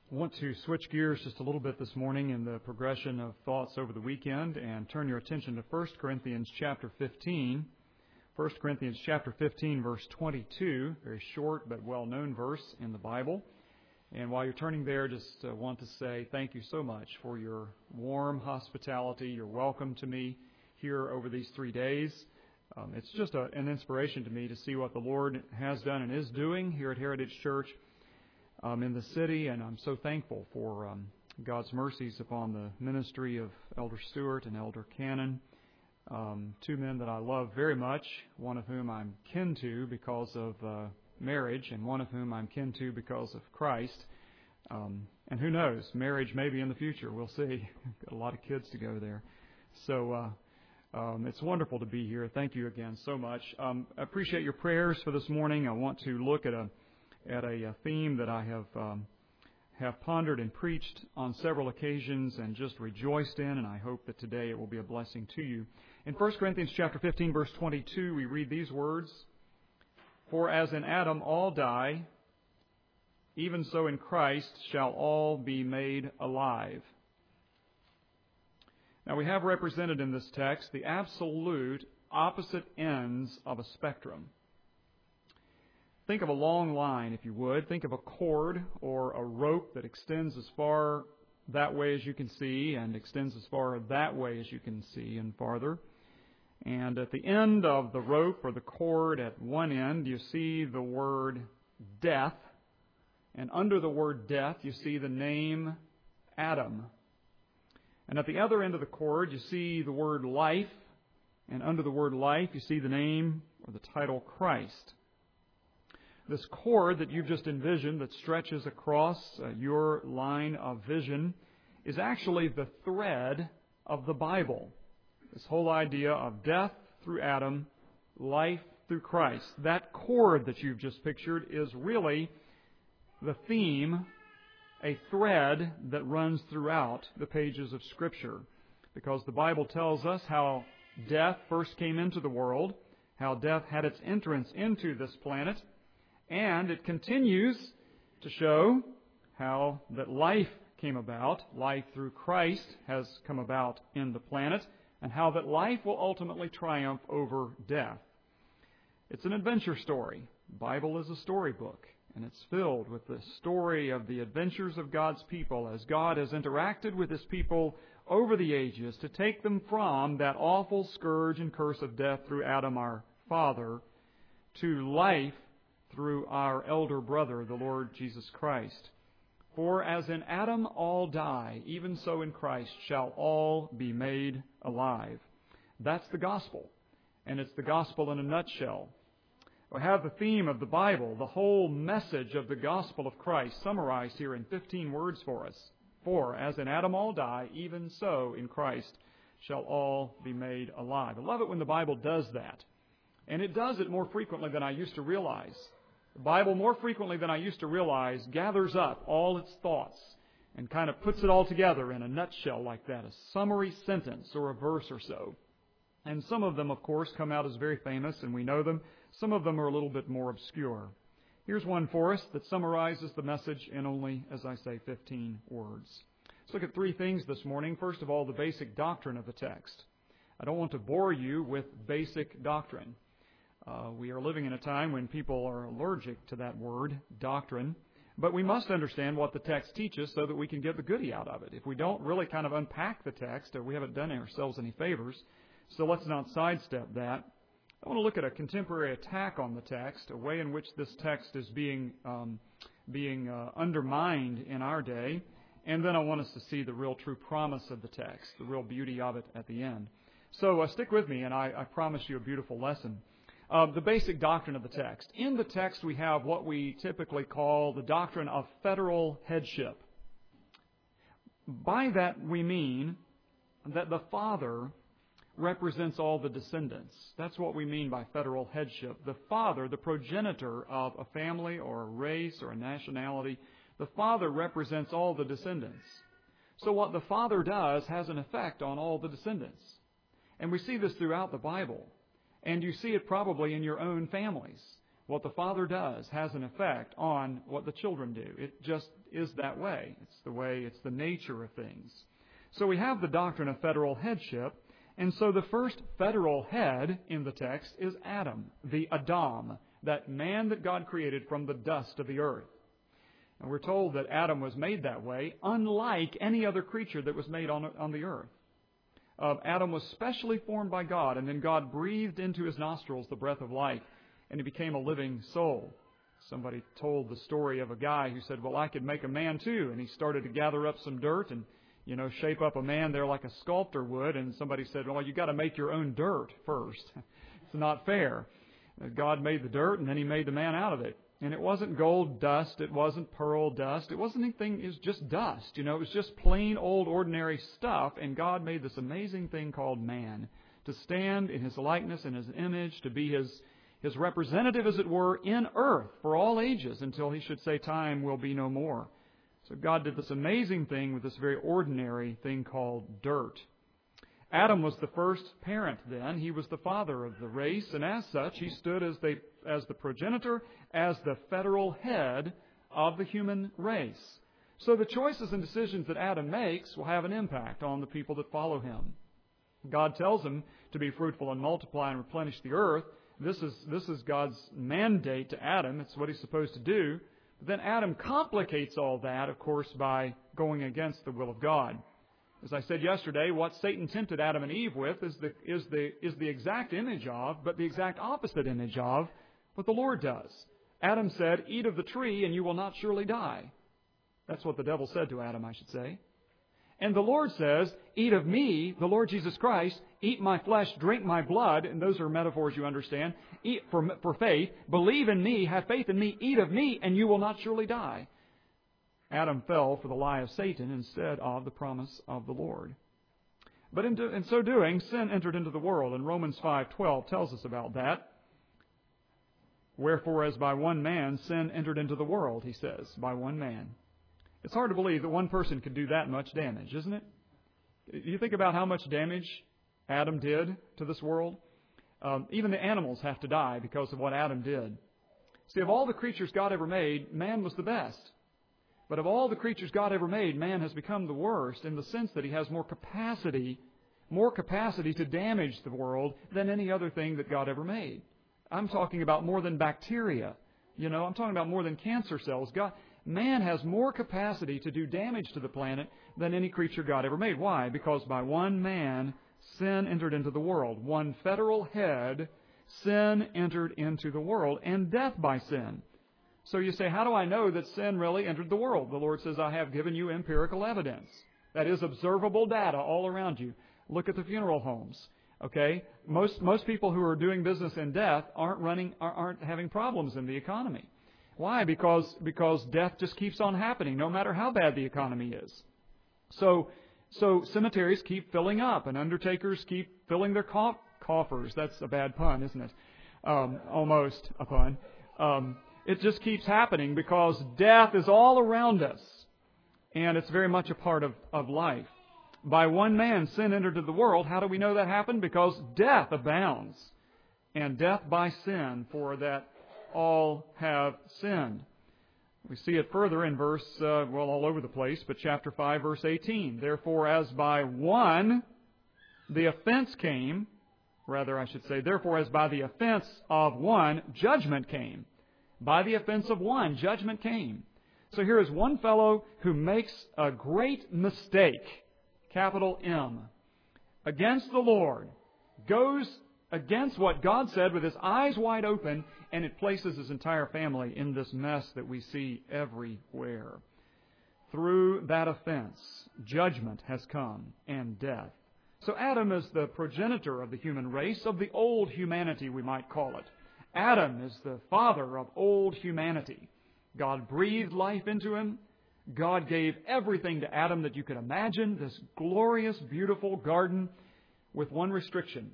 I want to switch gears just a little bit this morning in the progression of thoughts over the weekend and turn your attention to 1 Corinthians chapter 15. 1 Corinthians chapter 15, verse 22, very short but well-known verse in the Bible. And while you're turning there, just want to say thank you so much for your warm hospitality, your welcome to me here over these 3 days. It's just an inspiration to me to see what the Lord has done and is doing here at Heritage Church in the city, and I'm so thankful for God's mercies upon the ministry of Elder Stewart and Elder Cannon, two men that I love very much, one of whom I'm kin to because of marriage, and one of whom I'm kin to because of Christ. And who knows, marriage may be in the future. We'll see. Got a lot of kids to go there. So it's wonderful to be here. Thank you again so much. I appreciate your prayers for this morning. I want to look at a theme that I have pondered and preached on several occasions and just rejoiced in, and I hope that today it will be a blessing to you. In 1 Corinthians chapter 15, verse 22, we read these words, "For as in Adam all die, even so in Christ shall all be made alive." Now we have represented in this text the absolute opposite ends of a spectrum. Think of a long line, if you would. Think of a cord or a rope that extends as far that way as you can see and extends as far that way as you can see and farther. And at the end of the rope or the cord at one end, you see the word death. And under the word death, you see the name Adam. And at the other end of the cord, you see the word life. And under the word life, you see the name or the title Christ. This cord that you've just envisioned that stretches across your line of vision is actually the thread of the Bible. This whole idea of death through Adam, life through Christ. That cord that you've just pictured is really the theme, a thread that runs throughout the pages of Scripture. Because the Bible tells us how death first came into the world, how death had its entrance into this planet, and it continues to show how that life came about, life through Christ has come about in the planet, and how that life will ultimately triumph over death. It's an adventure story. The Bible is a storybook, and it's filled with the story of the adventures of God's people as God has interacted with His people over the ages to take them from that awful scourge and curse of death through Adam, our father, to life through our elder brother, the Lord Jesus Christ. For as in Adam all die, even so in Christ shall all be made alive. That's the gospel, and it's the gospel in a nutshell. We have the theme of the Bible, the whole message of the gospel of Christ, summarized here in 15 words for us. For as in Adam all die, even so in Christ shall all be made alive. I love it when the Bible does that. And it does it more frequently than I used to realize. The Bible, more frequently than I used to realize, gathers up all its thoughts and kind of puts it all together in a nutshell like that, a summary sentence or a verse or so. And some of them, of course, come out as very famous, and we know them. Some of them are a little bit more obscure. Here's one for us that summarizes the message in only, as I say, 15 words. Let's look at 3 things this morning. First of all, the basic doctrine of the text. I don't want to bore you with basic doctrine. We are living in a time when people are allergic to that word, doctrine. But we must understand what the text teaches so that we can get the goodie out of it. If we don't really kind of unpack the text, we haven't done ourselves any favors. So let's not sidestep that. I want to look at a contemporary attack on the text, a way in which this text is being undermined in our day. And then I want us to see the real true promise of the text, the real beauty of it at the end. So stick with me, and I promise you a beautiful lesson. The basic doctrine of the text. In the text, we have what we typically call the doctrine of federal headship. By that, we mean that the Father represents all the descendants. That's what we mean by federal headship. The Father, the progenitor of a family or a race or a nationality, the Father represents all the descendants. So what the Father does has an effect on all the descendants. And we see this throughout the Bible. And you see it probably in your own families. What the father does has an effect on what the children do. It just is that way. It's the nature of things. So we have the doctrine of federal headship. And so the first federal head in the text is Adam, the Adam, that man that God created from the dust of the earth. And we're told that Adam was made that way, unlike any other creature that was made on the earth. Adam was specially formed by God, and then God breathed into his nostrils the breath of life, and he became a living soul. Somebody told the story of a guy who said, well, I could make a man too. And he started to gather up some dirt and shape up a man there like a sculptor would. And somebody said, well, you got to make your own dirt first. It's not fair. God made the dirt, and then he made the man out of it. And it wasn't gold dust. It wasn't pearl dust. It wasn't anything. It was just dust. It was just plain old ordinary stuff. And God made this amazing thing called man to stand in his likeness and his image, to be his representative, as it were, in earth for all ages until he should say time will be no more. So God did this amazing thing with this very ordinary thing called dirt. Adam was the first parent then. He was the father of the race, and as such, he stood as the progenitor, as the federal head of the human race. So the choices and decisions that Adam makes will have an impact on the people that follow him. God tells him to be fruitful and multiply and replenish the earth. This is God's mandate to Adam. It's what he's supposed to do. But then Adam complicates all that, of course, by going against the will of God. As I said yesterday, what Satan tempted Adam and Eve with is the exact image of, but the exact opposite image of, what the Lord does. Adam said, eat of the tree and you will not surely die. That's what the devil said to Adam, I should say. And the Lord says, eat of me, the Lord Jesus Christ, eat my flesh, drink my blood, and those are metaphors you understand, eat for faith, believe in me, have faith in me, eat of me, and you will not surely die. Adam fell for the lie of Satan instead of the promise of the Lord. But in so doing, sin entered into the world, and Romans 5:12 tells us about that. Wherefore, as by one man sin entered into the world, he says, by one man. It's hard to believe that one person could do that much damage, isn't it? You think about how much damage Adam did to this world. Even the animals have to die because of what Adam did. See, of all the creatures God ever made, man was the best. But of all the creatures God ever made, man has become the worst in the sense that he has more capacity to damage the world than any other thing that God ever made. I'm talking about more than bacteria. I'm talking about more than cancer cells. Man has more capacity to do damage to the planet than any creature God ever made. Why? Because by one man, sin entered into the world. One federal head, sin entered into the world, and death by sin. So you say, how do I know that sin really entered the world? The Lord says, I have given you empirical evidence. That is observable data all around you. Look at the funeral homes. Okay? Most people who are doing business in death aren't having problems in the economy. Why? Because death just keeps on happening, no matter how bad the economy is. So cemeteries keep filling up, and undertakers keep filling their coffers. That's a bad pun, isn't it? Almost a pun. It just keeps happening because death is all around us, and it's very much a part of life. By one man, sin entered into the world. How do we know that happened? Because death abounds, and death by sin, for that all have sinned. We see it further in verse, all over the place, but chapter 5, verse 18. Therefore, as by one the offense came, therefore, as by the offense of one, judgment came. By the offense of one, judgment came. So here is one fellow who makes a great mistake, capital M, against the Lord, goes against what God said with his eyes wide open, and it places his entire family in this mess that we see everywhere. Through that offense, judgment has come and death. So Adam is the progenitor of the human race, of the old humanity, we might call it. Adam is the father of old humanity. God breathed life into him. God gave everything to Adam that you could imagine, this glorious, beautiful garden, with one restriction.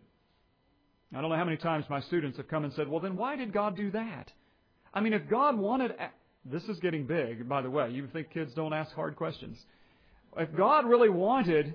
I don't know how many times my students have come and said, well, then why did God do that? I mean, if God wanted... This is getting big, by the way. You think kids don't ask hard questions. If God really wanted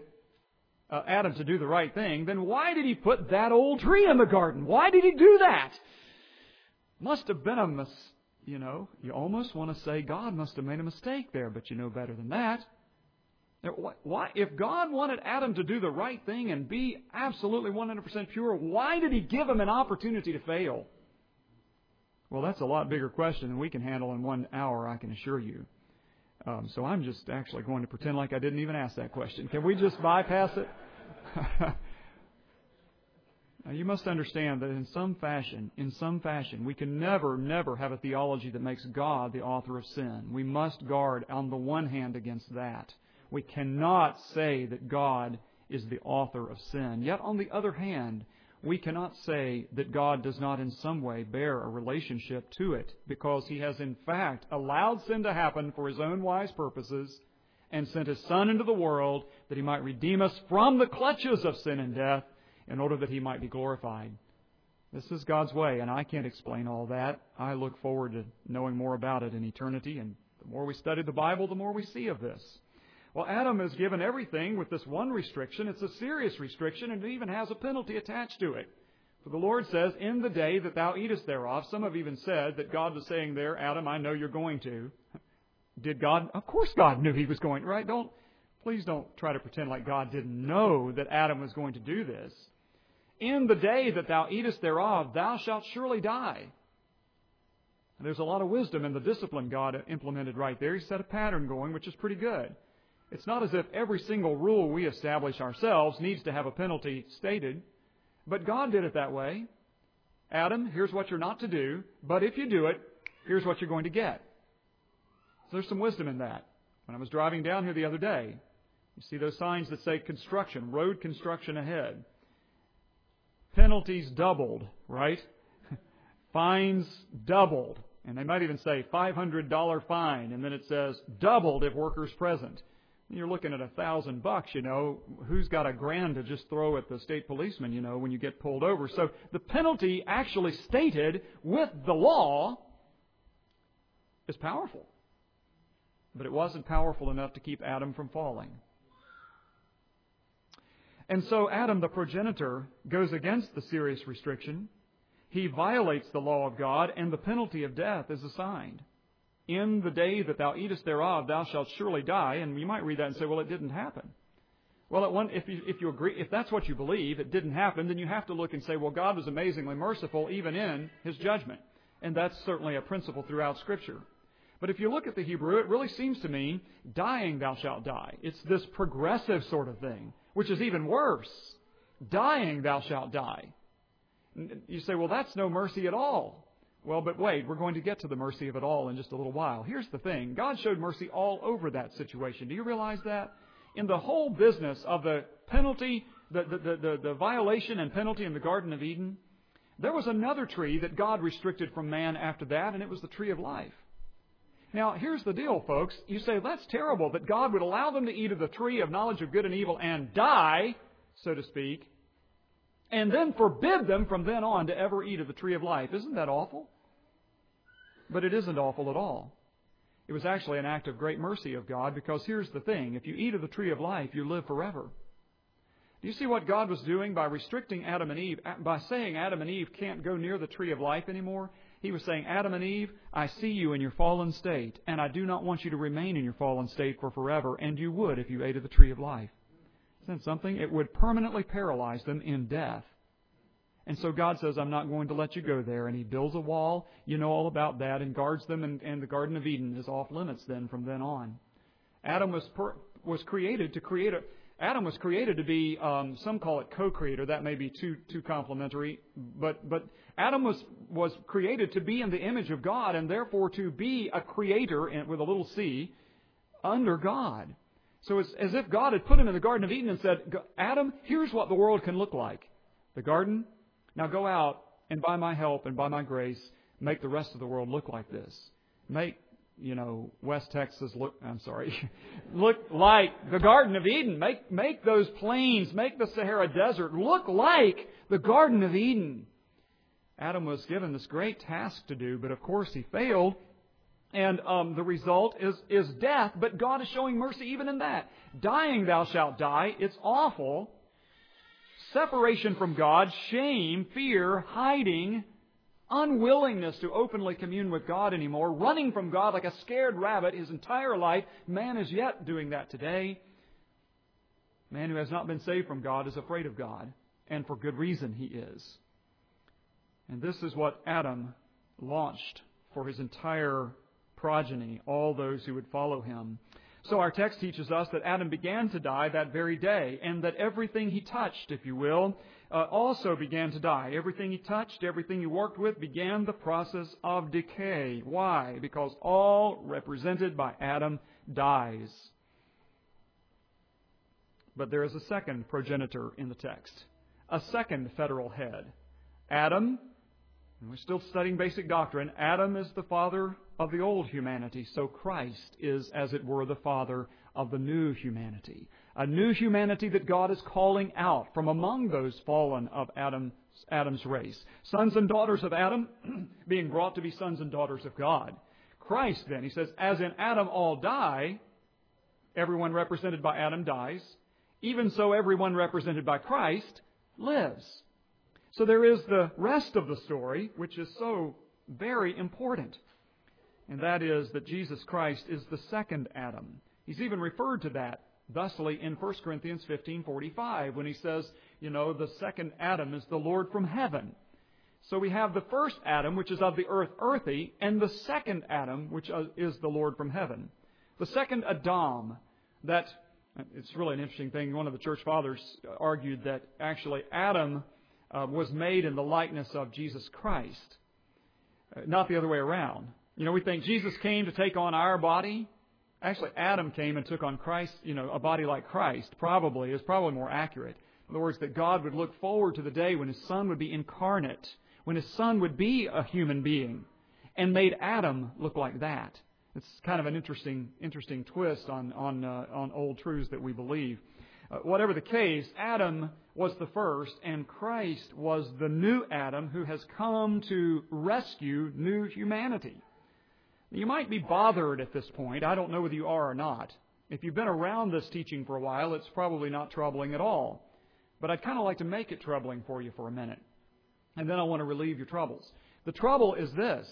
Adam to do the right thing, then why did he put that old tree in the garden? Why did he do that? Must have been you almost want to say God must have made a mistake there, but you know better than that. Why, if God wanted Adam to do the right thing and be absolutely 100% pure, why did He give him an opportunity to fail? Well, that's a lot bigger question than we can handle in 1 hour, I can assure you. So I'm just actually going to pretend like I didn't even ask that question. Can we just bypass it? Now, you must understand that in some fashion, we can never have a theology that makes God the author of sin. We must guard on the one hand against that. We cannot say that God is the author of sin. Yet on the other hand, we cannot say that God does not in some way bear a relationship to it, because He has in fact allowed sin to happen for His own wise purposes and sent His Son into the world that He might redeem us from the clutches of sin and death in order that He might be glorified. This is God's way, and I can't explain all that. I look forward to knowing more about it in eternity, and the more we study the Bible, the more we see of this. Well, Adam is given everything with this one restriction. It's a serious restriction, and it even has a penalty attached to it. For the Lord says, in the day that thou eatest thereof. Some have even said that God was saying there, Adam, I know you're going to. Did God? Of course God knew He was going to, right? Please don't try to pretend like God didn't know that Adam was going to do this. In the day that thou eatest thereof, thou shalt surely die. And there's a lot of wisdom in the discipline God implemented right there. He set a pattern going, which is pretty good. It's not as if every single rule we establish ourselves needs to have a penalty stated, but God did it that way. Adam, here's what you're not to do, but if you do it, here's what you're going to get. So there's some wisdom in that. When I was driving down here the other day, you see those signs that say construction, road construction ahead. Penalties doubled, right? Fines doubled. And they might even say $500 fine, and then it says doubled if workers present. You're looking at $1,000, who's got $1,000 to just throw at the state policeman, when you get pulled over. So the penalty actually stated with the law is powerful. But it wasn't powerful enough to keep Adam from falling. And so Adam, the progenitor, goes against the serious restriction. He violates the law of God, and the penalty of death is assigned. In the day that thou eatest thereof, thou shalt surely die. And you might read that and say, well, it didn't happen. Well, if you agree, if that's what you believe, it didn't happen, then you have to look and say, well, God was amazingly merciful even in His judgment. And that's certainly a principle throughout Scripture. But if you look at the Hebrew, it really seems to mean, dying thou shalt die. It's this progressive sort of thing, which is even worse. Dying thou shalt die. You say, well, that's no mercy at all. Well, but wait, we're going to get to the mercy of it all in just a little while. Here's the thing. God showed mercy all over that situation. Do you realize that? In the whole business of the penalty, the violation and penalty in the Garden of Eden, there was another tree that God restricted from man after that, and it was the tree of life. Now, here's the deal, folks. You say, that's terrible that God would allow them to eat of the tree of knowledge of good and evil and die, so to speak, and then forbid them from then on to ever eat of the tree of life. Isn't that awful? But it isn't awful at all. It was actually an act of great mercy of God, because here's the thing. If you eat of the tree of life, you live forever. Do you see what God was doing by restricting Adam and Eve? By saying Adam and Eve can't go near the tree of life anymore, He was saying, Adam and Eve, I see you in your fallen state, and I do not want you to remain in your fallen state for forever, and you would if you ate of the tree of life. Isn't that something? It would permanently paralyze them in death. And so God says, I'm not going to let you go there. And He builds a wall, you know all about that, and guards them, and the Garden of Eden is off limits then from then on. Adam was created to be, some call it co-creator. That may be too complimentary. But Adam was created to be in the image of God, and therefore to be a creator with a little c under God. So it's as if God had put him in the Garden of Eden and said, Adam, here's what the world can look like. The garden, now go out and by my help and by my grace, make the rest of the world look like this. Make, West Texas look like the Garden of Eden. Make those plains, make the Sahara Desert look like the Garden of Eden. Adam was given this great task to do, but of course he failed. And the result is death, but God is showing mercy even in that. Dying thou shalt die. It's awful. Separation from God, shame, fear, hiding, unwillingness to openly commune with God anymore, running from God like a scared rabbit his entire life. Man is yet doing that today. Man who has not been saved from God is afraid of God, and for good reason he is. And this is what Adam launched for his entire progeny, all those who would follow him. So our text teaches us that Adam began to die that very day, and that everything he touched, if you will, also began to die. Everything he touched, everything he worked with began the process of decay. Why? Because all represented by Adam dies. But there is a second progenitor in the text, a second federal head. Adam, and we're still studying basic doctrine, Adam is the father of the old humanity, so Christ is, as it were, the father of the new humanity. A new humanity that God is calling out from among those fallen of Adam's race. Sons and daughters of Adam being brought to be sons and daughters of God. Christ, then, he says, as in Adam all die, everyone represented by Adam dies. Even so, everyone represented by Christ lives. So there is the rest of the story, which is so very important. And that is that Jesus Christ is the second Adam. He's even referred to that thusly in 1 Corinthians 15:45 when he says, the second Adam is the Lord from heaven. So we have the first Adam, which is of the earth, earthy, and the second Adam, which is the Lord from heaven. The second Adam, it's really an interesting thing. One of the church fathers argued that actually Adam was made in the likeness of Jesus Christ, not the other way around. We think Jesus came to take on our body. Actually, Adam came and took on Christ, a body like Christ, is probably more accurate. In other words, that God would look forward to the day when His Son would be incarnate, when His Son would be a human being, and made Adam look like that. It's kind of an interesting twist on old truths that we believe. Whatever the case, Adam was the first, and Christ was the new Adam who has come to rescue new humanity. You might be bothered at this point. I don't know whether you are or not. If you've been around this teaching for a while, it's probably not troubling at all. But I'd kind of like to make it troubling for you for a minute. And then I want to relieve your troubles. The trouble is this.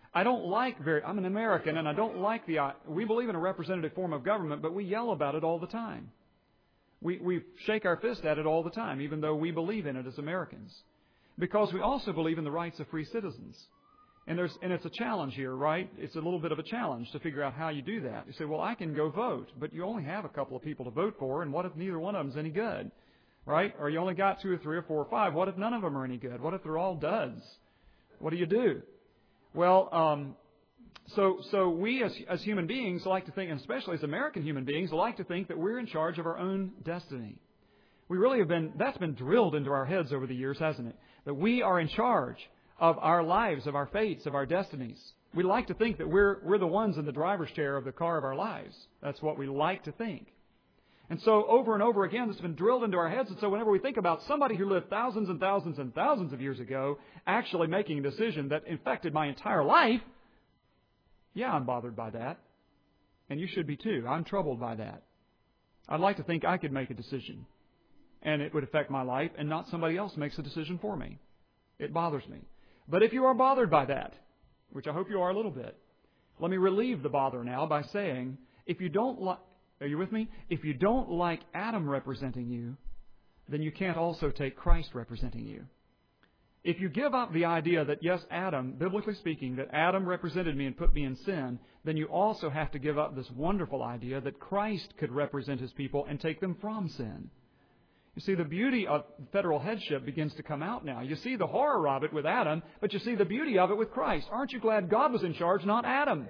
I'm an American, and I don't like we believe in a representative form of government, but we yell about it all the time. We shake our fist at it all the time, even though we believe in it as Americans. Because we also believe in the rights of free citizens. And it's a challenge here, right? It's a little bit of a challenge to figure out how you do that. You say, well, I can go vote, but you only have a couple of people to vote for, and what if neither one of them's any good? Right? Or you only got 2 or 3 or 4 or 5. What if none of them are any good? What if they're all duds? What do you do? Well, so we as human beings like to think, and especially as American human beings, like to think that we're in charge of our own destiny. We really that's been drilled into our heads over the years, hasn't it? That we are in charge of our lives, of our fates, of our destinies. We like to think that we're the ones in the driver's chair of the car of our lives. That's what we like to think. And so over and over again, this has been drilled into our heads. And so whenever we think about somebody who lived thousands and thousands and thousands of years ago actually making a decision that infected my entire life, yeah, I'm bothered by that. And you should be too. I'm troubled by that. I'd like to think I could make a decision and it would affect my life and not somebody else makes a decision for me. It bothers me. But if you are bothered by that, which I hope you are a little bit, let me relieve the bother now by saying, are you with me? If you don't like Adam representing you, then you can't also take Christ representing you. If you give up the idea that, yes, Adam, biblically speaking, that Adam represented me and put me in sin, then you also have to give up this wonderful idea that Christ could represent His people and take them from sin. You see, the beauty of federal headship begins to come out now. You see the horror of it with Adam, but you see the beauty of it with Christ. Aren't you glad God was in charge, not Adam?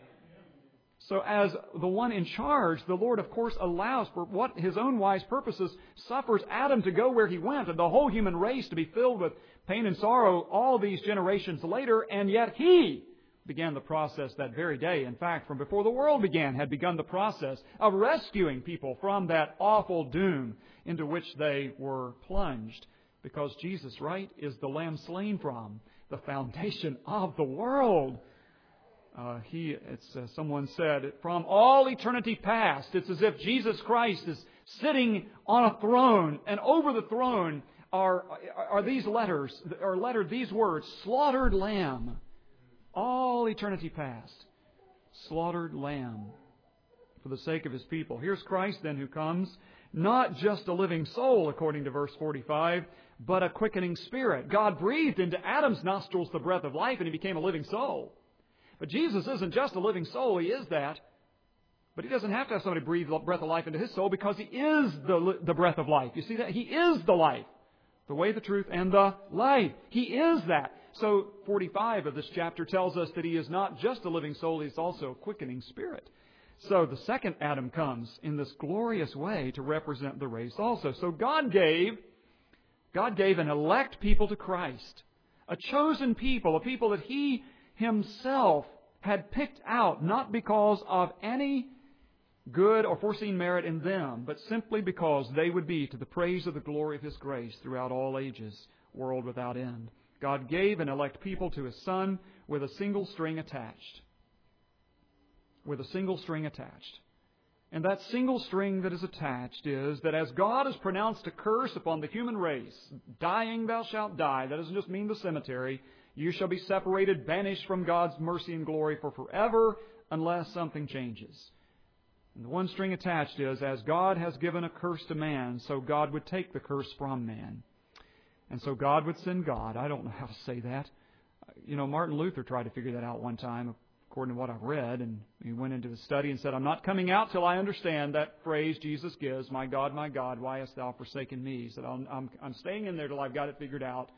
So as the one in charge, the Lord, of course, allows for what His own wise purposes, suffers Adam to go where he went and the whole human race to be filled with pain and sorrow all these generations later, and yet He began the process that very day. In fact, from before the world began, had begun the process of rescuing people from that awful doom into which they were plunged. Because Jesus, right, is the Lamb slain from the foundation of the world. Someone said, from all eternity past, it's as if Jesus Christ is sitting on a throne, and over the throne are these letters, or lettered these words, slaughtered lamb, all eternity past. Slaughtered lamb for the sake of His people. Here's Christ then who comes, not just a living soul, according to verse 45, but a quickening spirit. God breathed into Adam's nostrils the breath of life, and he became a living soul. But Jesus isn't just a living soul. He is that. But He doesn't have to have somebody breathe the breath of life into His soul, because He is the breath of life. You see that? He is the life, the way, the truth, and the life. He is that. So 45 of this chapter tells us that He is not just a living soul, He's also a quickening spirit. So the second Adam comes in this glorious way to represent the race also. So God gave an elect people to Christ, a chosen people, a people that He Himself had picked out, not because of any good or foreseen merit in them, but simply because they would be to the praise of the glory of His grace throughout all ages, world without end. God gave an elect people to His Son with a single string attached. With a single string attached. And that single string that is attached is that as God has pronounced a curse upon the human race, dying thou shalt die, that doesn't just mean the cemetery, you shall be separated, banished from God's mercy and glory for forever, unless something changes. And the one string attached is, as God has given a curse to man, so God would take the curse from man. And so God would send God. I don't know how to say that. Martin Luther tried to figure that out one time, according to what I've read, and he went into the study and said, I'm not coming out till I understand that phrase Jesus gives, my God, why hast thou forsaken me? He said, I'm staying in there till I've got it figured out.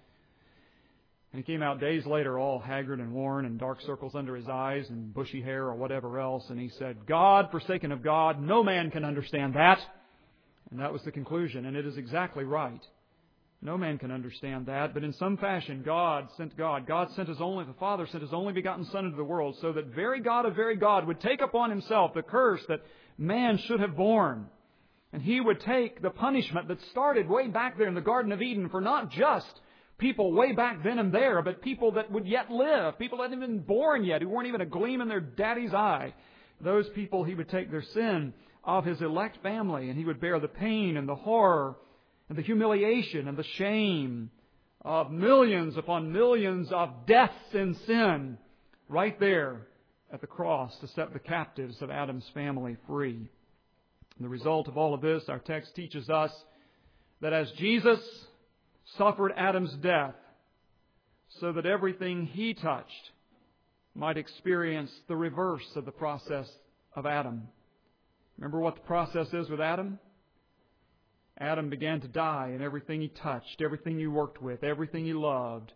And he came out days later all haggard and worn and dark circles under his eyes and bushy hair or whatever else, and he said, God, forsaken of God, no man can understand that. And that was the conclusion, and it is exactly right. No man can understand that, but in some fashion, God sent the Father sent His only begotten Son into the world, so that very God of very God would take upon Himself the curse that man should have borne. And He would take the punishment that started way back there in the Garden of Eden for not just people way back then and there, but people that would yet live, people that hadn't been born yet, who weren't even a gleam in their daddy's eye. Those people, He would take their sin of His elect family, and He would bear the pain and the horror and the humiliation and the shame of millions upon millions of deaths in sin right there at the cross to set the captives of Adam's family free. And the result of all of this, our text teaches us that as Jesus suffered Adam's death so that everything He touched might experience the reverse of the process of Adam. Remember what the process is with Adam? Adam began to die, and everything he touched, everything he worked with, everything he loved,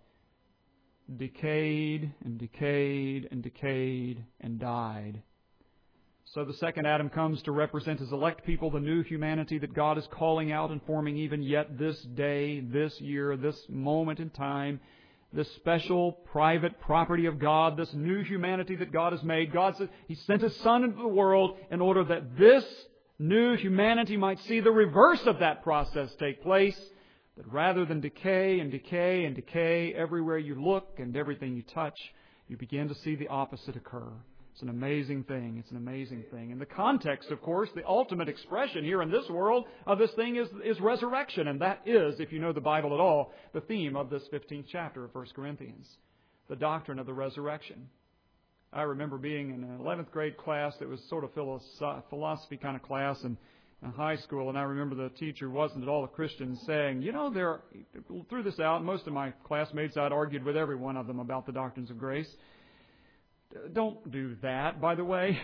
decayed and decayed and decayed and died. So the second Adam comes to represent His elect people, the new humanity that God is calling out and forming even yet this day, this year, this moment in time, this special private property of God, this new humanity that God has made. God says He sent His Son into the world in order that this new humanity might see the reverse of that process take place, that rather than decay and decay and decay everywhere you look and everything you touch, you begin to see the opposite occur. It's an amazing thing. It's an amazing thing. In the context, of course, the ultimate expression here in this world of this thing is resurrection. And that is, if you know the Bible at all, the theme of this 15th chapter of 1 Corinthians. The doctrine of the resurrection. I remember being in an 11th grade class that was sort of philosophy kind of class in high school, and I remember the teacher wasn't at all a Christian saying, threw this out, most of my classmates, I'd argued with every one of them about the doctrines of grace. Don't do that, by the way.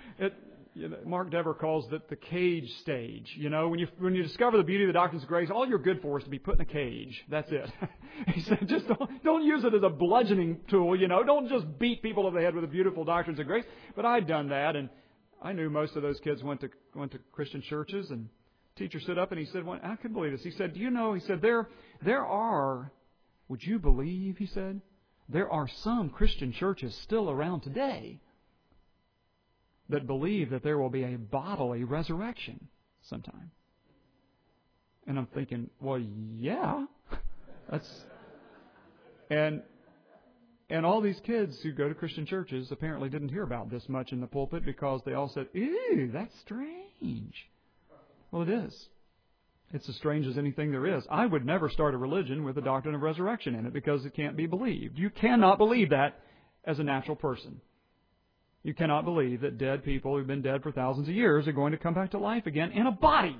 Mark Dever calls it the cage stage. When you discover the beauty of the doctrines of grace, all you're good for is to be put in a cage. That's it. He said, just don't use it as a bludgeoning tool. Don't just beat people over the head with the beautiful doctrines of grace. But I'd done that, and I knew most of those kids went to Christian churches. And the teacher stood up and he said, well, I couldn't believe this. He said, there are, would you believe? He said, there are some Christian churches still around today that believe that there will be a bodily resurrection sometime. And I'm thinking, well, yeah. And all these kids who go to Christian churches apparently didn't hear about this much in the pulpit because they all said, ew, that's strange. Well, it is. It's as strange as anything there is. I would never start a religion with the doctrine of resurrection in it because it can't be believed. You cannot believe that as a natural person. You cannot believe that dead people who've been dead for thousands of years are going to come back to life again in a body.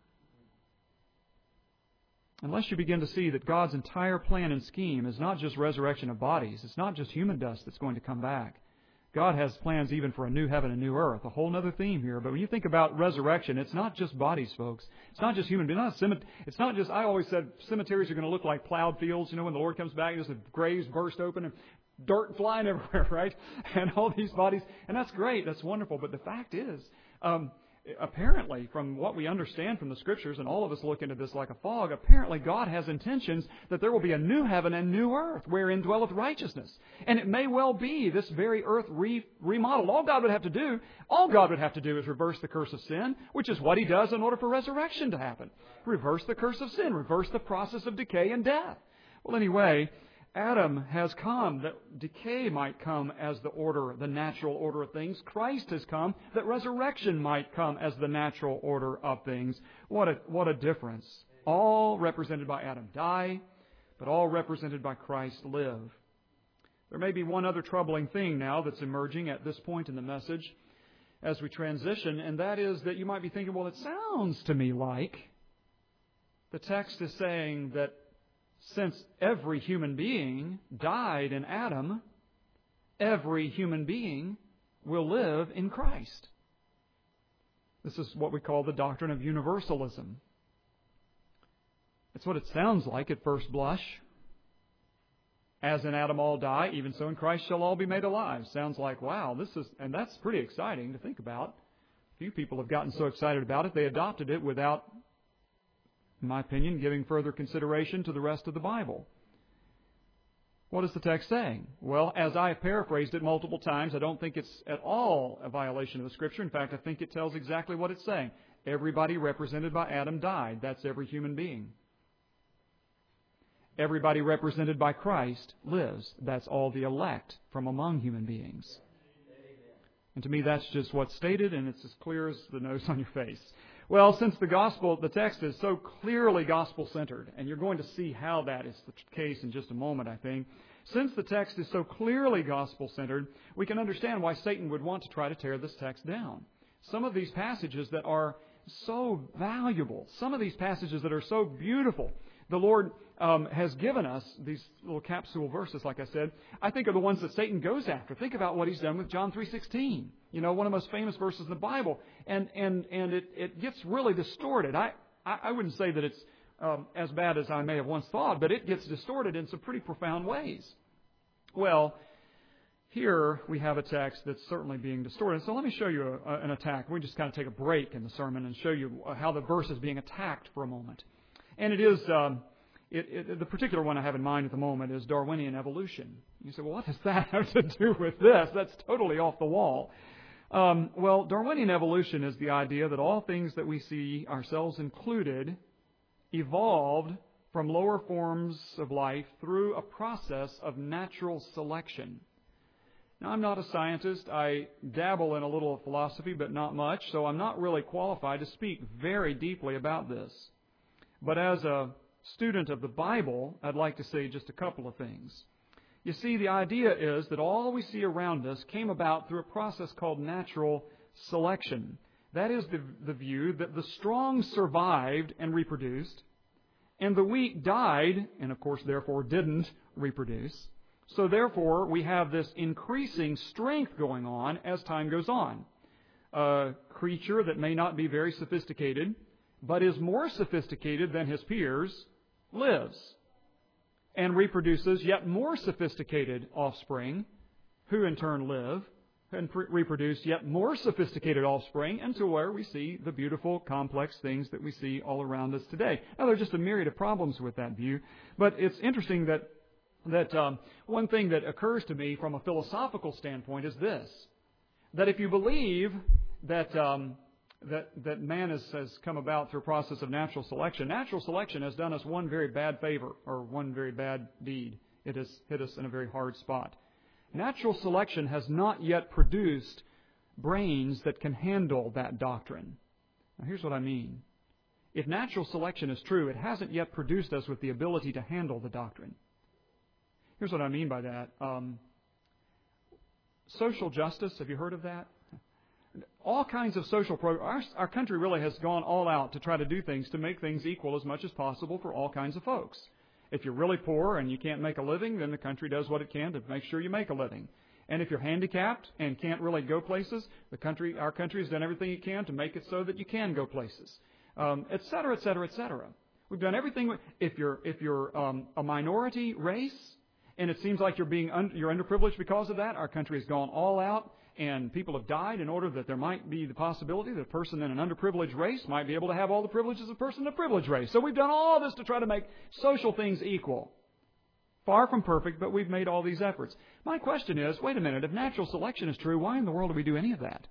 Unless you begin to see that God's entire plan and scheme is not just resurrection of bodies. It's not just human dust that's going to come back. God has plans even for a new heaven and new earth. A whole other theme here. But when you think about resurrection, it's not just bodies, folks. It's not just human beings. It's not just, I always said cemeteries are going to look like plowed fields. You know, when the Lord comes back, just the graves burst open and dirt flying everywhere, right? And all these bodies. And that's great. That's wonderful. But the fact is, apparently, from what we understand from the Scriptures, and all of us look into this like a fog, apparently God has intentions that there will be a new heaven and new earth wherein dwelleth righteousness. And it may well be this very earth remodeled. All God would have to do is reverse the curse of sin, which is what He does in order for resurrection to happen. Reverse the curse of sin, reverse the process of decay and death. Well, anyway, Adam has come that decay might come as the natural order of things. Christ has come that resurrection might come as the natural order of things. What a difference. All represented by Adam die, but all represented by Christ live. There may be one other troubling thing now that's emerging at this point in the message as we transition, and that is that you might be thinking, well, it sounds to me like the text is saying that since every human being died in Adam, every human being will live in Christ. This is what we call the doctrine of universalism. It's what it sounds like at first blush. As in Adam all die, even so in Christ shall all be made alive. Sounds like, wow, and that's pretty exciting to think about. Few people have gotten so excited about it, they adopted it without, in my opinion, giving further consideration to the rest of the Bible. What is the text saying? Well, as I have paraphrased it multiple times, I don't think it's at all a violation of the Scripture. In fact, I think it tells exactly what it's saying. Everybody represented by Adam died. That's every human being. Everybody represented by Christ lives. That's all the elect from among human beings. And to me, that's just what's stated, and it's as clear as the nose on your face. Well, since the text is so clearly gospel-centered, and you're going to see how that is the case in just a moment, I think. Since the text is so clearly gospel-centered, we can understand why Satan would want to try to tear this text down. Some of these passages that are so valuable, some of these passages that are so beautiful, the Lord has given us these little capsule verses, like I said, I think are the ones that Satan goes after. Think about what he's done with John 3:16. You know, one of the most famous verses in the Bible. And it gets really distorted. I wouldn't say that it's as bad as I may have once thought, but it gets distorted in some pretty profound ways. Well, here we have a text that's certainly being distorted. So let me show you an attack. We just kind of take a break in the sermon and show you how the verse is being attacked for a moment. And it is... the particular one I have in mind at the moment is Darwinian evolution. You say, well, what does that have to do with this? That's totally off the wall. Well, Darwinian evolution is the idea that all things that we see, ourselves included, evolved from lower forms of life through a process of natural selection. Now, I'm not a scientist. I dabble in a little philosophy, but not much, so I'm not really qualified to speak very deeply about this. But as a student of the Bible, I'd like to say just a couple of things. You see, the idea is that all we see around us came about through a process called natural selection. That is the view that the strong survived and reproduced, and the weak died, and of course, therefore, didn't reproduce. So therefore, we have this increasing strength going on as time goes on. A creature that may not be very sophisticated, but is more sophisticated than his peers, lives and reproduces yet more sophisticated offspring, who in turn live and reproduce yet more sophisticated offspring, and to where we see the beautiful, complex things that we see all around us today. Now, there are just a myriad of problems with that view, but it's interesting that one thing that occurs to me from a philosophical standpoint is this, that if you believe that man has come about through a process of natural selection. Natural selection has done us one very bad favor, or one very bad deed. It has hit us in a very hard spot. Natural selection has not yet produced brains that can handle that doctrine. Now, here's what I mean. If natural selection is true, it hasn't yet produced us with the ability to handle the doctrine. Here's what I mean by that. Social justice, have you heard of that? All kinds of social programs. Our country really has gone all out to try to do things to make things equal as much as possible for all kinds of folks. If you're really poor and you can't make a living, then the country does what it can to make sure you make a living. And if you're handicapped and can't really go places, our country has done everything it can to make it so that you can go places, et cetera, et cetera, et cetera. We've done everything. If you're a minority race, and it seems like you're underprivileged because of that, our country has gone all out, and people have died in order that there might be the possibility that a person in an underprivileged race might be able to have all the privileges of a person in a privileged race. So we've done all this to try to make social things equal. Far from perfect, but we've made all these efforts. My question is, wait a minute, if natural selection is true, why in the world do we do any of that?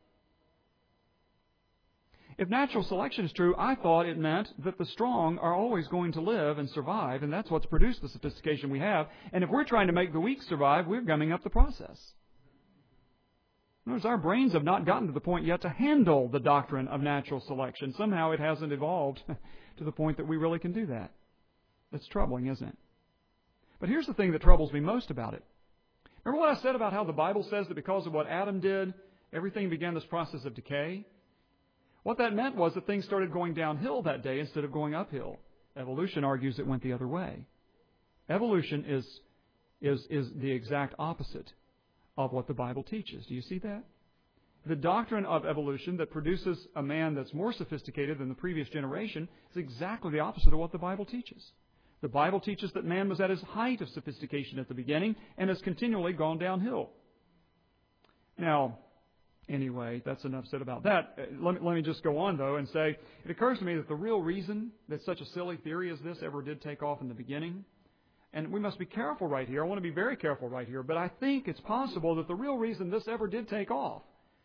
If natural selection is true, I thought it meant that the strong are always going to live and survive, and that's what's produced the sophistication we have. And if we're trying to make the weak survive, we're gumming up the process. Notice our brains have not gotten to the point yet to handle the doctrine of natural selection. Somehow it hasn't evolved to the point that we really can do that. That's troubling, isn't it? But here's the thing that troubles me most about it. Remember what I said about how the Bible says that because of what Adam did, everything began this process of decay? What that meant was that things started going downhill that day instead of going uphill. Evolution argues it went the other way. Evolution is the exact opposite of what the Bible teaches. Do you see that? The doctrine of evolution that produces a man that's more sophisticated than the previous generation is exactly the opposite of what the Bible teaches. The Bible teaches that man was at his height of sophistication at the beginning and has continually gone downhill. Now, anyway, that's enough said about that. Let me just go on, though, and say, it occurs to me that the real reason that such a silly theory as this ever did take off in the beginning, and we must be careful right here, I want to be very careful right here, but I think it's possible that the real reason this ever did take off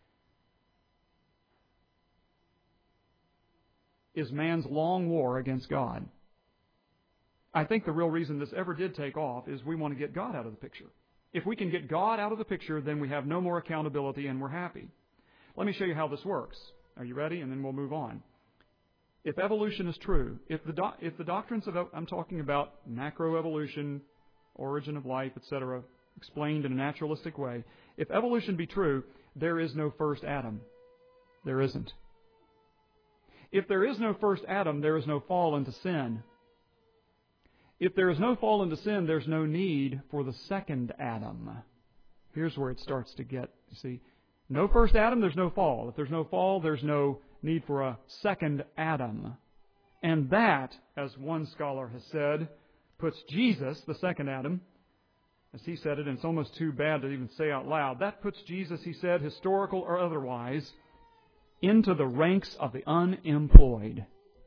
is man's long war against God. I think the real reason this ever did take off is we want to get God out of the picture. If we can get God out of the picture, then we have no more accountability and we're happy. Let me show you how this works. Are you ready? And then we'll move on. If evolution is true, if the doctrines of, I'm talking about macroevolution, origin of life, etc., explained in a naturalistic way, if evolution be true, there is no first Adam. There isn't. If there is no first Adam, there is no fall into sin. If there is no fall into sin, there's no need for the second Adam. Here's where it starts to get, you see. No first Adam, there's no fall. If there's no fall, there's no need for a second Adam. And that, as one scholar has said, puts Jesus, the second Adam, as he said it, and it's almost too bad to even say out loud, that puts Jesus, he said, historical or otherwise, into the ranks of the unemployed.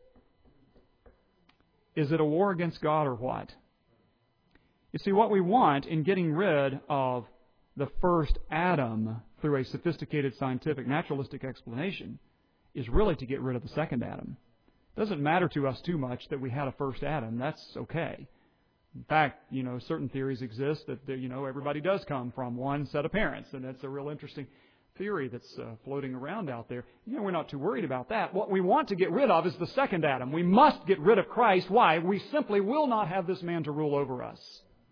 Is it a war against God or what? You see, what we want in getting rid of the first Adam through a sophisticated scientific naturalistic explanation is really to get rid of the second Adam. It doesn't matter to us too much that we had a first Adam. That's okay. In fact, certain theories exist that, everybody does come from one set of parents, and that's a real interesting theory that's floating around out there. We're not too worried about that. What we want to get rid of is the second Adam. We must get rid of Christ. Why? We simply will not have this man to rule over us.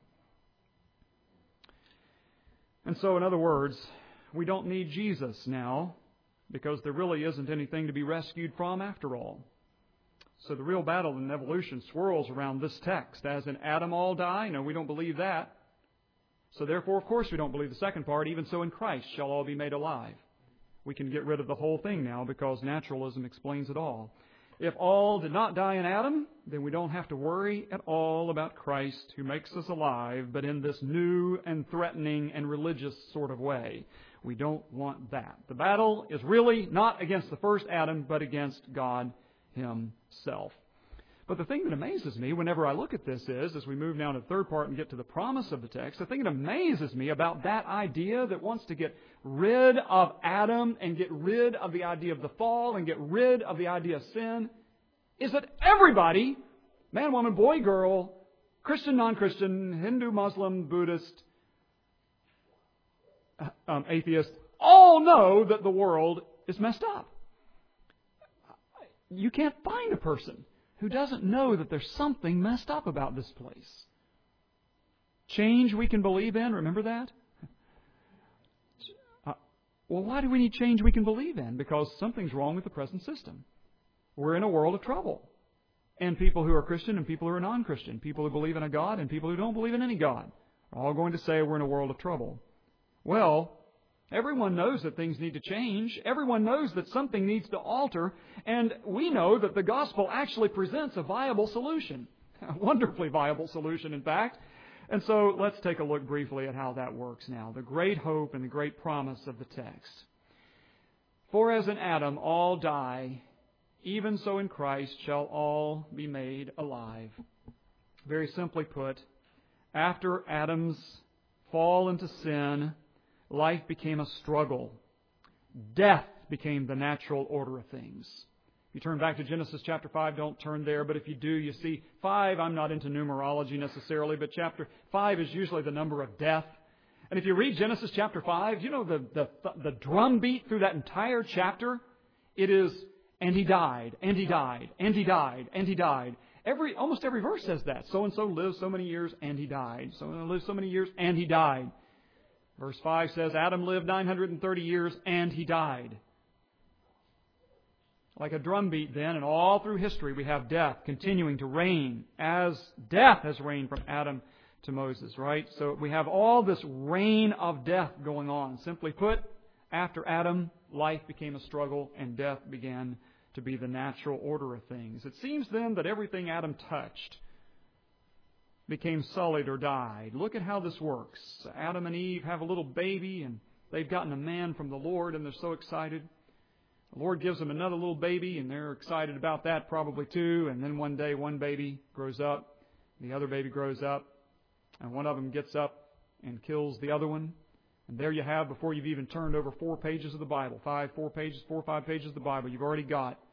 And so, in other words, we don't need Jesus now because there really isn't anything to be rescued from after all. So the real battle in evolution swirls around this text. As in Adam all die? No, we don't believe that. So therefore, of course, we don't believe the second part. Even so in Christ shall all be made alive. We can get rid of the whole thing now because naturalism explains it all. If all did not die in Adam, then we don't have to worry at all about Christ who makes us alive, but in this new and threatening and religious sort of way. We don't want that. The battle is really not against the first Adam, but against God Himself. But the thing that amazes me whenever I look at this is, as we move now to the third part and get to the promise of the text, the thing that amazes me about that idea that wants to get rid of Adam and get rid of the idea of the fall and get rid of the idea of sin is that everybody, man, woman, boy, girl, Christian, non-Christian, Hindu, Muslim, Buddhist, atheist, all know that the world is messed up. you can't find a person who doesn't know that there's something messed up about this place. Change we can believe in, remember that? Well, why do we need change we can believe in? Because something's wrong with the present system. We're in a world of trouble. And people who are Christian and people who are non-Christian, people who believe in a God and people who don't believe in any God, are all going to say we're in a world of trouble. Well, everyone knows that things need to change. Everyone knows that something needs to alter. And we know that the gospel actually presents a viable solution. A wonderfully viable solution, in fact. And so let's take a look briefly at how that works now. The great hope and the great promise of the text. For as in Adam all die, even so in Christ shall all be made alive. Very simply put, after Adam's fall into sin, life became a struggle. Death became the natural order of things. If you turn back to Genesis chapter 5, don't turn there, but if you do, you see 5, I'm not into numerology necessarily, but chapter 5 is usually the number of death. And if you read Genesis chapter 5, you know the drum beat through that entire chapter, it is, and he died, and he died, and he died, and he died. Almost every verse says that. So-and-so lived so many years, and he died. So-and-so lived so many years, and he died. Verse 5 says, Adam lived 930 years, and he died. Like a drumbeat then, and all through history we have death continuing to reign as death has reigned from Adam to Moses, right? So we have all this reign of death going on. Simply put, after Adam, life became a struggle and death began to be the natural order of things. It seems then that everything Adam touched became sullied or died. Look at how this works. Adam and Eve have a little baby, and they've gotten a man from the Lord, and they're so excited. The Lord gives them another little baby, and they're excited about that probably too. And then one day, one baby grows up, the other baby grows up, and one of them gets up and kills the other one. And there you have, before you've even turned over 4 pages of the Bible, 4 or 5 pages of the Bible, you've already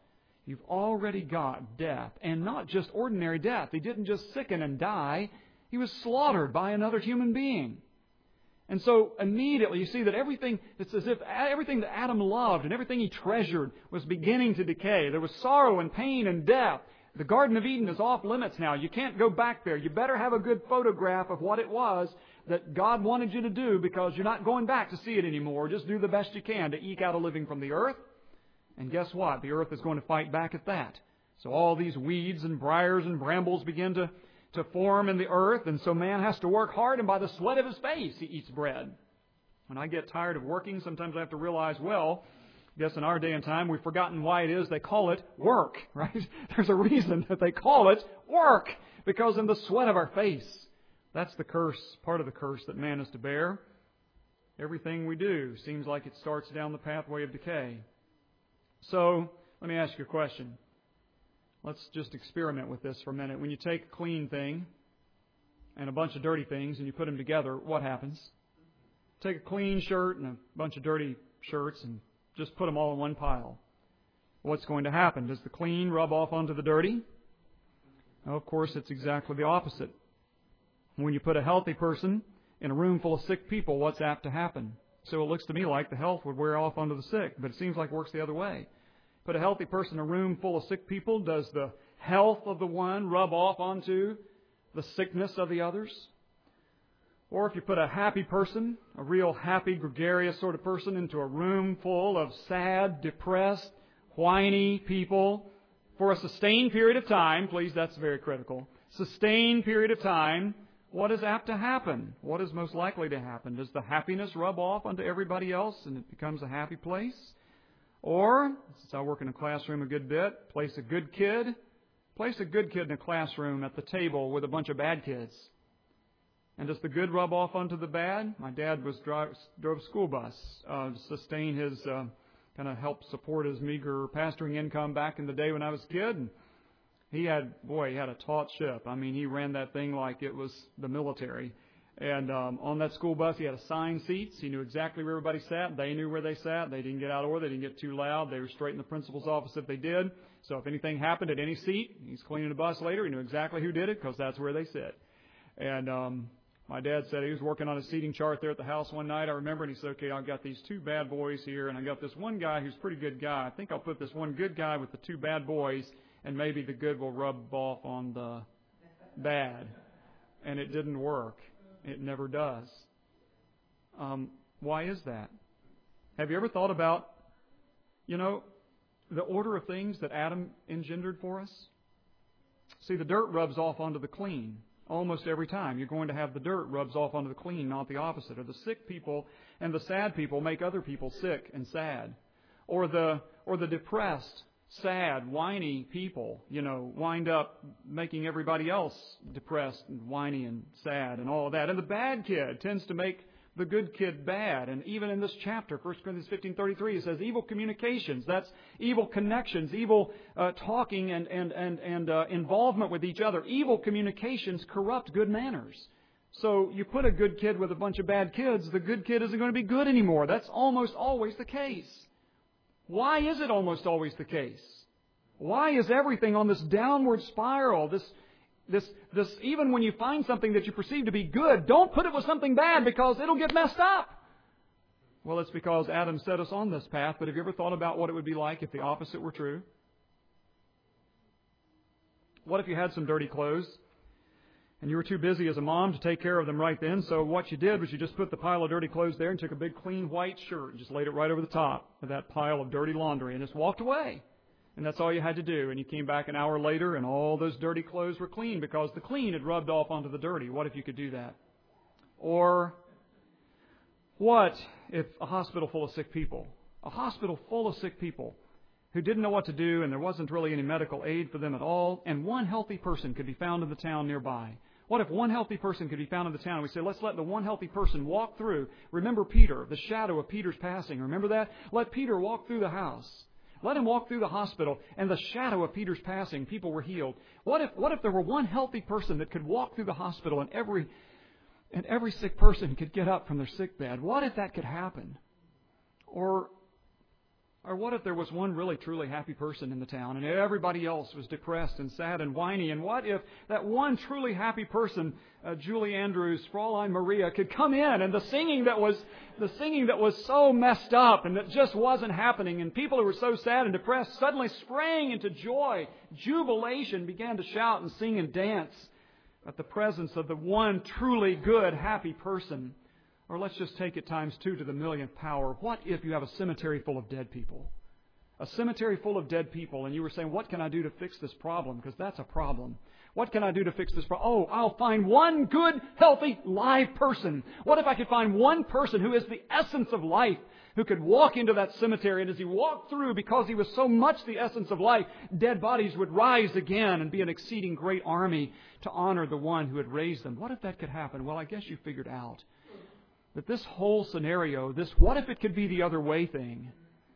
got death. And not just ordinary death. He didn't just sicken and die. He was slaughtered by another human being. And so immediately you see that it's as if everything that Adam loved and everything he treasured was beginning to decay. There was sorrow and pain and death. The Garden of Eden is off limits now. You can't go back there. You better have a good photograph of what it was that God wanted you to do, because you're not going back to see it anymore. Just do the best you can to eke out a living from the earth. And guess what? The earth is going to fight back at that. So all these weeds and briars and brambles begin to form in the earth, and so man has to work hard, and by the sweat of his face he eats bread. When I get tired of working, sometimes I have to realize, well, I guess in our day and time we've forgotten why it is they call it work, right? There's a reason that they call it work, because in the sweat of our face, that's the curse, part of the curse that man is to bear. Everything we do seems like it starts down the pathway of decay. So, let me ask you a question. Let's just experiment with this for a minute. When you take a clean thing and a bunch of dirty things and you put them together, what happens? Take a clean shirt and a bunch of dirty shirts and just put them all in one pile. What's going to happen? Does the clean rub off onto the dirty? No, of course, it's exactly the opposite. When you put a healthy person in a room full of sick people, what's apt to happen? So it looks to me like the health would wear off onto the sick, but it seems like it works the other way. Put a healthy person in a room full of sick people, does the health of the one rub off onto the sickness of the others? Or if you put a happy person, a real happy, gregarious sort of person, into a room full of sad, depressed, whiny people for a sustained period of time, please, that's very critical, sustained period of time, what is apt to happen? What is most likely to happen? Does the happiness rub off onto everybody else and it becomes a happy place? Or, since I work in a classroom a good bit, place a good kid in a classroom at the table with a bunch of bad kids. And does the good rub off onto the bad? My dad drove a school bus to sustain his, kind of help support his meager pastoring income back in the day when I was a kid. And he had a taut ship. I mean, he ran that thing like it was the military. And on that school bus, he had assigned seats. He knew exactly where everybody sat. They knew where they sat. They didn't get out of order. They didn't get too loud. They were straight in the principal's office if they did. So if anything happened at any seat, he's cleaning the bus later. He knew exactly who did it because that's where they sit. And My dad said he was working on a seating chart there at the house one night, I remember, and he said, okay, I've got these two bad boys here, and I got this one guy who's a pretty good guy. I think I'll put this one good guy with the two bad boys, and maybe the good will rub off on the bad. And it didn't work. It never does. Why is that? Have you ever thought about, the order of things that Adam engendered for us? See, the dirt rubs off onto the clean. Almost every time you're going to have the dirt rubs off onto the clean, not the opposite. Or the sick people and the sad people make other people sick and sad. Or the depressed, sad, whiny people, wind up making everybody else depressed and whiny and sad and all of that. And the bad kid tends to make the good kid bad. And even in this chapter, 1 Corinthians 15:33, it says evil communications. That's evil connections, evil talking and involvement with each other. Evil communications corrupt good manners. So you put a good kid with a bunch of bad kids, the good kid isn't going to be good anymore. That's almost always the case. Why is it almost always the case? Why is everything on this downward spiral, this even when you find something that you perceive to be good, don't put it with something bad because it'll get messed up. Well, it's because Adam set us on this path, but have you ever thought about what it would be like if the opposite were true? What if you had some dirty clothes and you were too busy as a mom to take care of them right then, so what you did was you just put the pile of dirty clothes there and took a big clean white shirt and just laid it right over the top of that pile of dirty laundry and just walked away. And that's all you had to do. And you came back an hour later and all those dirty clothes were clean because the clean had rubbed off onto the dirty. What if you could do that? Or what if a hospital full of sick people who didn't know what to do and there wasn't really any medical aid for them at all, and one healthy person could be found in the town nearby? What if one healthy person could be found in the town? We say, let's let the one healthy person walk through. Remember Peter, the shadow of Peter's passing. Remember that? Let Peter walk through the house. Let him walk through the hospital, and the shadow of Peter's passing, people were healed. What if there were one healthy person that could walk through the hospital, and every sick person could get up from their sick bed? What if that could happen? Or what if there was one really truly happy person in the town, and everybody else was depressed and sad and whiny? And what if that one truly happy person, Julie Andrews, Fraulein Maria, could come in, and the singing that was so messed up and that just wasn't happening, and people who were so sad and depressed suddenly sprang into joy, jubilation, began to shout and sing and dance at the presence of the one truly good, happy person? Or let's just take it times 2 to the millionth power. What if you have a cemetery full of dead people? A cemetery full of dead people, and you were saying, what can I do to fix this problem? Because that's a problem. What can I do to fix this problem? Oh, I'll find one good, healthy, live person. What if I could find one person who is the essence of life, who could walk into that cemetery, and as he walked through, because he was so much the essence of life, dead bodies would rise again and be an exceeding great army to honor the one who had raised them? What if that could happen? Well, I guess you figured out that this whole scenario, this what if it could be the other way thing,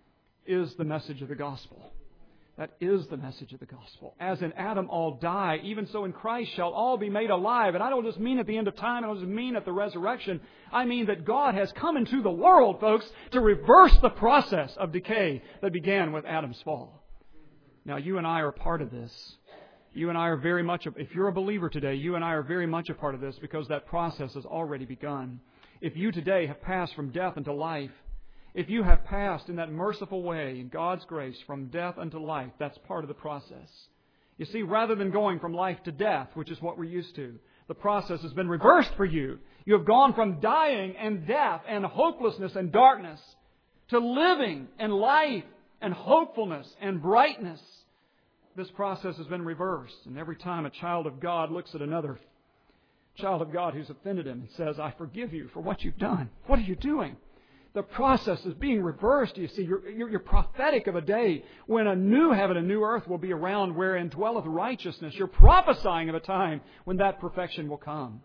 is the message of the gospel. That is the message of the gospel. As in Adam all die, even so in Christ shall all be made alive. And I don't just mean at the end of time, I don't just mean at the resurrection. I mean that God has come into the world, folks, to reverse the process of decay that began with Adam's fall. Now, you and I are part of this. You and I are very much, if you're a believer today, you and I are very much a part of this because that process has already begun. If you today have passed from death unto life, if you have passed in that merciful way, in God's grace, from death unto life, that's part of the process. You see, rather than going from life to death, which is what we're used to, the process has been reversed for you. You have gone from dying and death and hopelessness and darkness to living and life and hopefulness and brightness. This process has been reversed. And every time a child of God looks at another child of God who's offended him and says, I forgive you for what you've done. What are you doing? The process is being reversed. You see, you're prophetic of a day when a new heaven and new earth will be around wherein dwelleth righteousness. You're prophesying of a time when that perfection will come.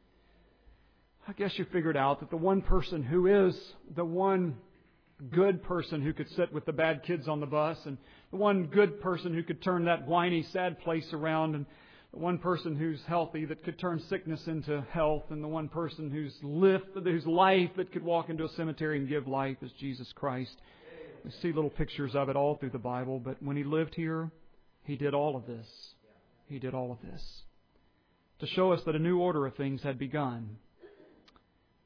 I guess you figured out that the one person who is the one good person who could sit with the bad kids on the bus, and the one good person who could turn that whiny, sad place around, and the one person who's healthy that could turn sickness into health, and the one person whose life that could walk into a cemetery and give life is Jesus Christ. We see little pictures of it all through the Bible, but when He lived here, He did all of this. He did all of this to show us that a new order of things had begun.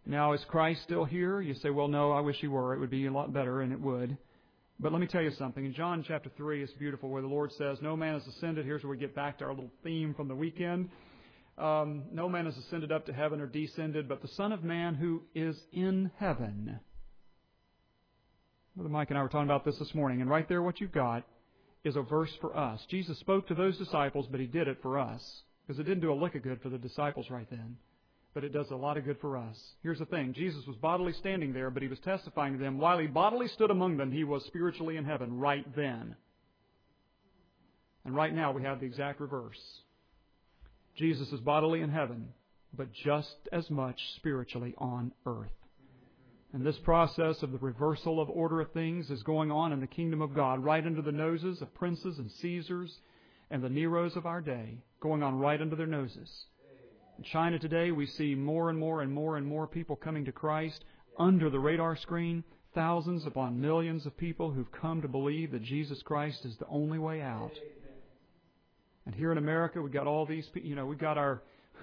Now, is Christ still here? You say, well, no, I wish He were. It would be a lot better, and it would. But let me tell you something. In John chapter 3, it's beautiful, where the Lord says, no man has ascended. Here's where we get back to our little theme from the weekend. No man has ascended up to heaven or descended, but the Son of Man who is in heaven. Brother Mike and I were talking about this morning, and right there what you've got is a verse for us. Jesus spoke to those disciples, but He did it for us, because it didn't do a lick of good for the disciples right then. But it does a lot of good for us. Here's the thing. Jesus was bodily standing there, but He was testifying to them. While He bodily stood among them, He was spiritually in heaven right then. And right now we have the exact reverse. Jesus is bodily in heaven, but just as much spiritually on earth. And this process of the reversal of order of things is going on in the kingdom of God, right under the noses of princes and Caesars and the Neros of our day, going on right under their noses. In China today, we see more and more and more and more people coming to Christ under the radar screen, thousands upon millions of people who've come to believe that Jesus Christ is the only way out. And here in America, we've got all these, we've got our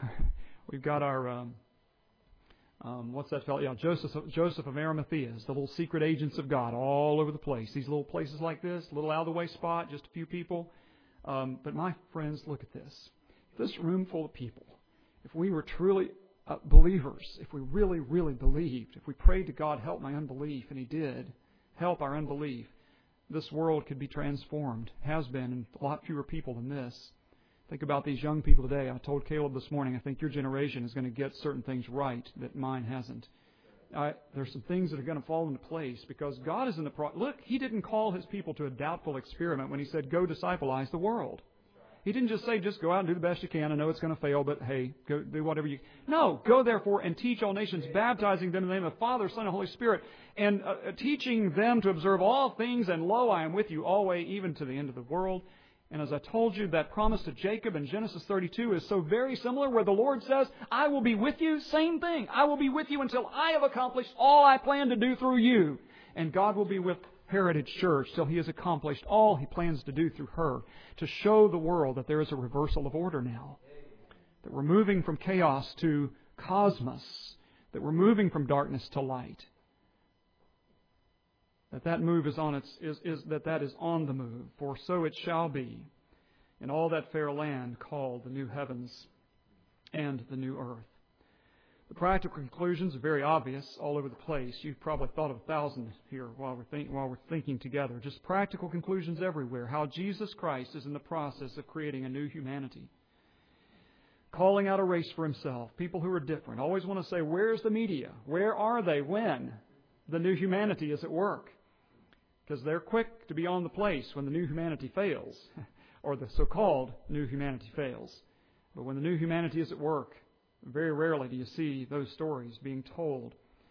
what's that fellow? Yeah, Joseph of Arimathea, the little secret agents of God all over the place. These little places like this, little out-of-the-way spot, just a few people. But my friends, look at this. This room full of people, if we were truly believers, if we really, really believed, if we prayed to God, help my unbelief, and He did help our unbelief, this world could be transformed, has been, and a lot fewer people than this. Think about these young people today. I told Caleb this morning, I think your generation is going to get certain things right that mine hasn't. There's some things that are going to fall into place because God is in the Look, He didn't call His people to a doubtful experiment when He said, go discipleize the world. He didn't just say, just go out and do the best you can. I know it's going to fail, but hey, go do whatever you... No, go therefore and teach all nations, baptizing them in the name of the Father, Son, and Holy Spirit, and teaching them to observe all things, and lo, I am with you always, even to the end of the world. And as I told you, that promise to Jacob in Genesis 32 is so very similar, where the Lord says, I will be with you, same thing. I will be with you until I have accomplished all I plan to do through you. And God will be with Heritage Church till He has accomplished all He plans to do through her, to show the world that there is a reversal of order now. That we're moving from chaos to cosmos. That we're moving from darkness to light. That move is on that is on the move, for so it shall be in all that fair land called the new heavens and the new earth. The practical conclusions are very obvious all over the place. You've probably thought of 1,000 here while we're thinking together. Just practical conclusions everywhere. How Jesus Christ is in the process of creating a new humanity. Calling out a race for Himself. People who are different. Always want to say, where's the media? Where are they when the new humanity is at work? Because they're quick to be on the place when the new humanity fails. Or the so-called new humanity fails. But when the new humanity is at work, very rarely do you see those stories being told.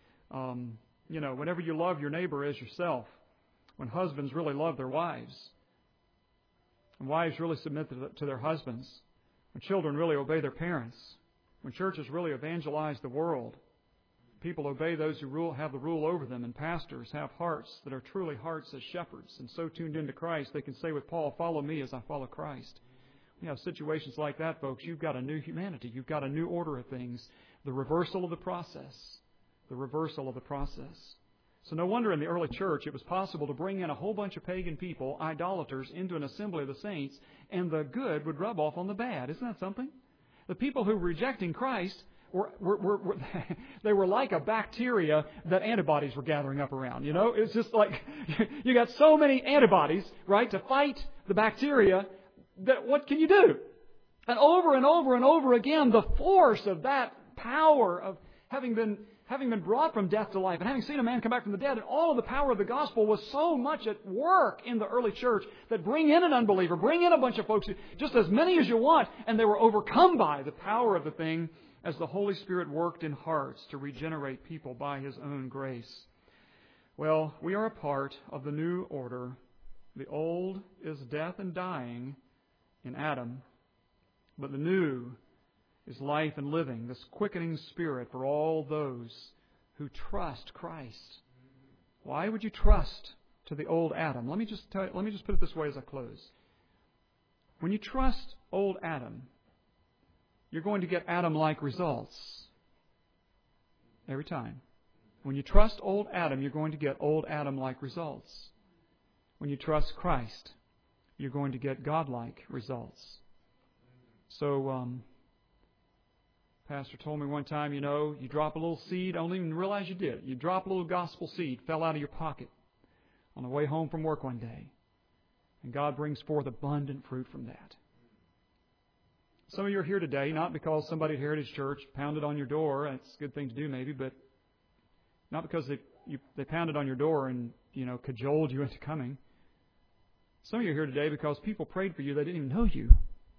Whenever you love your neighbor as yourself, when husbands really love their wives, and wives really submit to their husbands, when children really obey their parents, when churches really evangelize the world, people obey those who have the rule over them, and pastors have hearts that are truly hearts as shepherds, and so tuned into Christ they can say with Paul, follow me as I follow Christ. You have situations like that, folks. You've got a new humanity. You've got a new order of things. The reversal of the process. The reversal of the process. So no wonder in the early church it was possible to bring in a whole bunch of pagan people, idolaters, into an assembly of the saints, and the good would rub off on the bad. Isn't that something? The people who were rejecting Christ they were like a bacteria that antibodies were gathering up around. It's just like you got so many antibodies, right, to fight the bacteria. That what can you do? And over and over and over again, the force of that power of having been brought from death to life and having seen a man come back from the dead, and all of the power of the gospel was so much at work in the early church that bring in an unbeliever, bring in a bunch of folks, just as many as you want, and they were overcome by the power of the thing as the Holy Spirit worked in hearts to regenerate people by His own grace. Well, we are a part of the new order. The old is death and dying in Adam, but the new is life and living, this quickening Spirit for all those who trust Christ. Why would you trust to the old Adam? Let me just put it this way as I close. When you trust old Adam, you're going to get Adam-like results. Every time. When you trust old Adam, you're going to get old Adam-like results. When you trust Christ, you're going to get God-like results. So, Pastor told me one time, you drop a little seed, I don't even realize you did. You drop a little gospel seed, fell out of your pocket on the way home from work one day. And God brings forth abundant fruit from that. Some of you are here today, not because somebody at Heritage Church pounded on your door. That's a good thing to do maybe, but not because they pounded on your door and, cajoled you into coming. Some of you are here today because people prayed for you. They didn't even know you.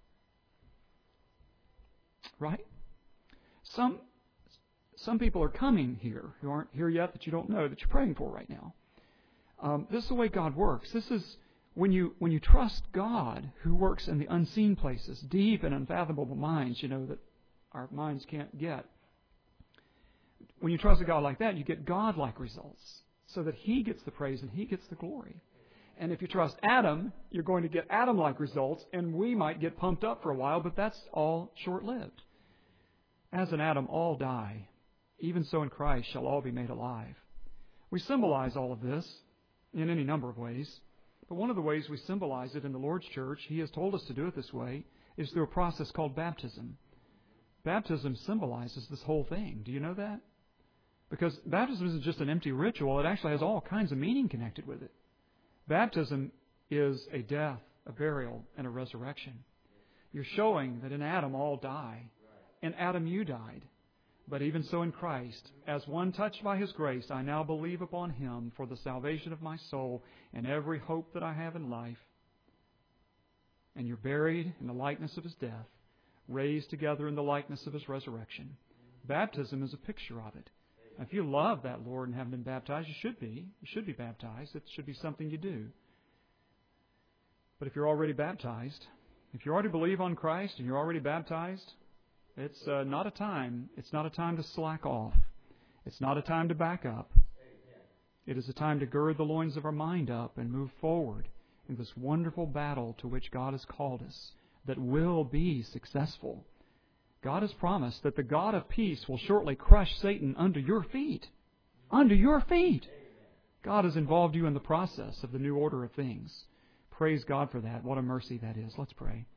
Right? Some people are coming here who aren't here yet that you don't know that you're praying for right now. This is the way God works. This is when you trust God who works in the unseen places, deep and unfathomable minds, that our minds can't get. When you trust a God like that, you get God-like results so that He gets the praise and He gets the glory. And if you trust Adam, you're going to get Adam-like results, and we might get pumped up for a while, but that's all short-lived. As in Adam, all die. Even so in Christ shall all be made alive. We symbolize all of this in any number of ways. But one of the ways we symbolize it in the Lord's Church, He has told us to do it this way, is through a process called baptism. Baptism symbolizes this whole thing. Do you know that? Because baptism isn't just an empty ritual. It actually has all kinds of meaning connected with it. Baptism is a death, a burial, and a resurrection. You're showing that in Adam all die. In Adam you died. But even so in Christ, as one touched by His grace, I now believe upon Him for the salvation of my soul and every hope that I have in life. And you're buried in the likeness of His death, raised together in the likeness of His resurrection. Baptism is a picture of it. If you love that Lord and haven't been baptized, you should be. You should be baptized. It should be something you do. But if you're already baptized, if you already believe on Christ and you're already baptized, it's not a time to slack off. It's not a time to back up. It is a time to gird the loins of our mind up and move forward in this wonderful battle to which God has called us that will be successful. God has promised that the God of peace will shortly crush Satan under your feet. Under your feet. God has involved you in the process of the new order of things. Praise God for that. What a mercy that is. Let's pray.